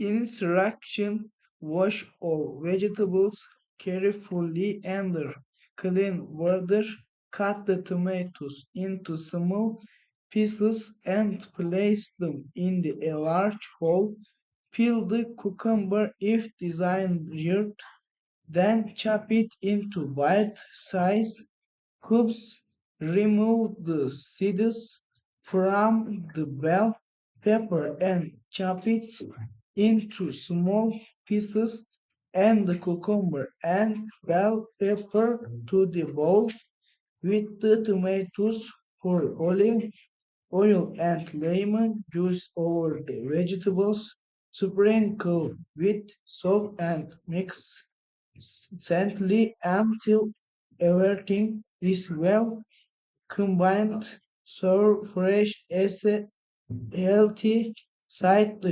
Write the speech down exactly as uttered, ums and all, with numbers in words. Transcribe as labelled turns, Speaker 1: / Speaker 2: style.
Speaker 1: Instruction: wash all vegetables carefully under clean water. Cut the tomatoes into small pieces and place them in the, a large bowl. Peel the cucumber if desired, then chop it into bite-sized cubes. Remove the seeds from the bell pepper and chop it into small pieces. Add the cucumber and bell pepper to the bowl with the tomatoes. Pour olive oil and lemon juice over the vegetables. Sprinkle with salt and mix gently until everything is well combined. Serve fresh as a healthy side